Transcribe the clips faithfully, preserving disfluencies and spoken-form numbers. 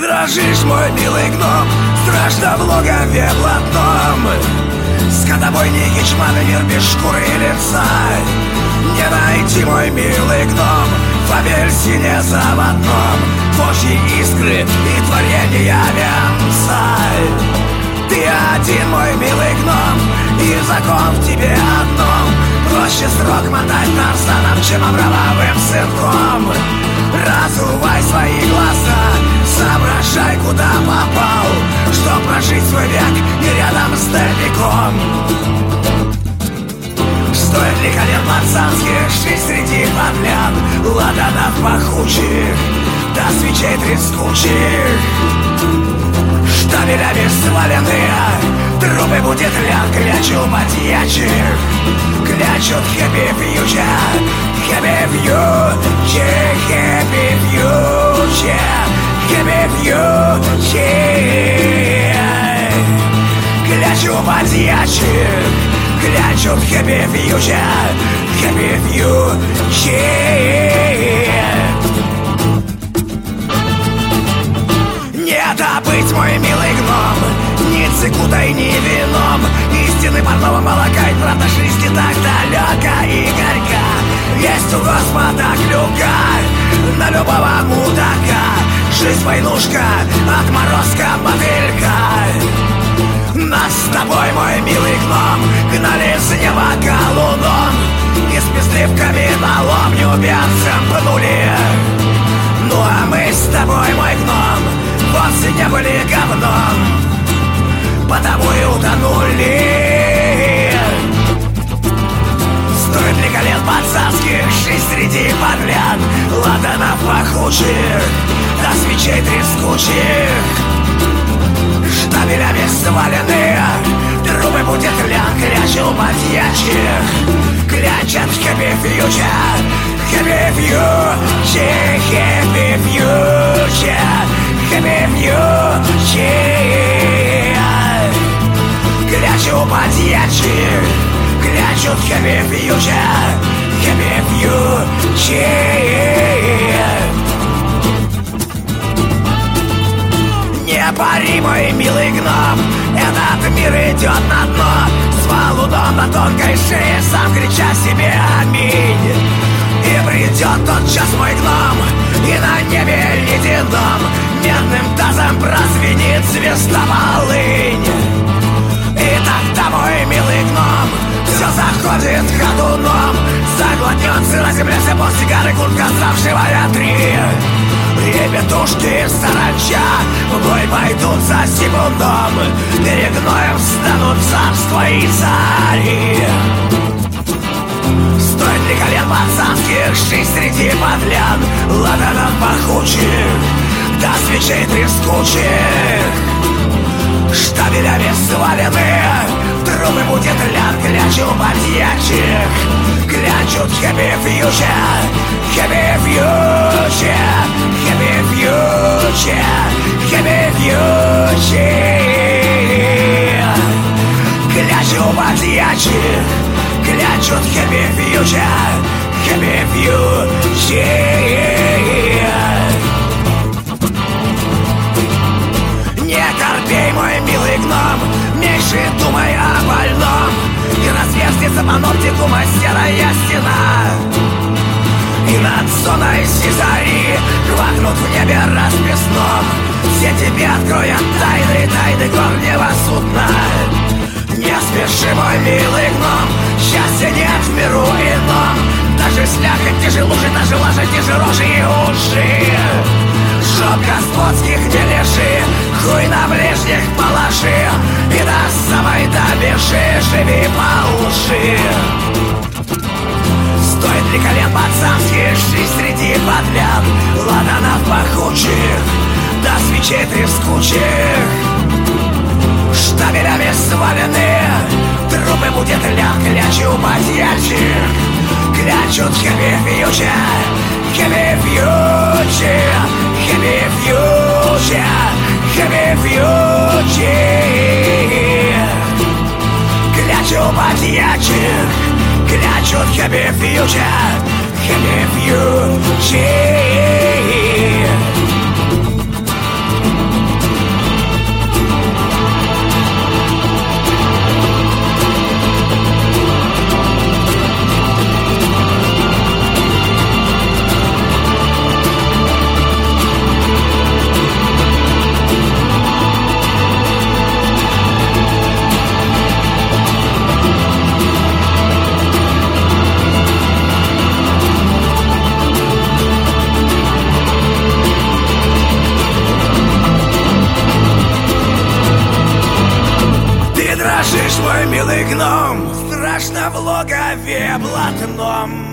дрожишь, мой милый гном, страшно в логове блатном. Скотобойники, чманы, мир без шкуры и лица. Не найти, мой милый гном, в апельсине заводном божьи искры и творения венца. Ты один, мой милый гном, и закон в тебе одном. Проще срок мотать Тарзаном, чем Аврамовым сынком. Разувай свои глаза, соображай, куда попал, чтоб прожить свой век не рядом с дальником. Стоит ли колен пацанских жить среди подлян, ладанов пахучих, до свечей трескучих? Штабелями сваленные трупы будет лян, клячу подьячих, клячут хэппи-фьючер, хэппи-фьючер, хэппи-фьючер, хэппи-фьючер, клячу подьячих, клячут хэппи-фьючер, хэппи-фьючер. Не добыть, мой милый гном, ни цикутой, ни вином. Истины парного молока и правда жизни так далека и горька. Есть у Господа клюка на любого мудака. Жизнь войнушка, отморозка, мотылька. Нас с тобой, мой милый гном, гнали с неба колуном и с песливками на ломню берцем пнули. Ну а мы с тобой, мой гном, вовсе не были говном, потому и утонули. Стоит ли колен пацанских жизнь среди подлян, ладанов пахучих, до свечей трескучих? Штабелями сваленные трупы будет лян, клячу подьячих, клячат хэппи-фьючер, хэппи-фьючер, хэппи-фьючер, хэппи-фьючер, клячу подьячих, клячут хэппи-фьючер, хэппи-фьючер. Не пари, мой милый гном, этот мир идет на дно, с валуном на тонкой шее, сам крича себе аминь. И придет тот час, мой гном, и на небе ледяном медным тазом прозвенит звезда полынь. И тогда, мой милый гном, все заходит ходуном, заглотнет сыра земля, цепок сигары, куртка, ставшая три. Ребятушки саранча в бой пойдут за секундом, перед гноем встанут царства и цари. Стоит ли колен пацанских жизнь среди подлян, ладанов пахучих, до свечей трескучих? Штабелями сваленные трупы будет лян, клячу подьячих, клячут хэппи-фьючер, хэппи-фьючер, хэппи-фьючер, хэппи-фьючер, клячу подьячих, клячут хэппи-фьючер, хэппи-фьючер. Не корпей, мой милый гном, меньше думай о больном, и разверзнется паноптику серая стена. И над зоной сизари квакнут в небе расписном, все тебе откроют тайны, тайны горнего судна. Не спеши, мой милый гном, счастья нет в миру ином, даже слякоть тяжело же, даже лажа тяжело и уши. Жоп господских не лежи, хуй на ближних положи, и до самой добежи живи по уши. Стоит ли колен пацанских жизнь среди подлян, ладанов пахучих, до свечей трескучих? Штабелями сваленные трупы будет лян, клячу подьячих, клячут хэппи-фьючер, хэппи-фьючер, хэппи-фьючер, хэппи-фьючер, клячу подьячих, клячут хэппи-фьючер, хэппи-фьючер. Точно в логове блатном.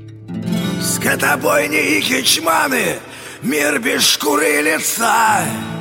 Скотобойни и хичманы, мир без шкуры и лица.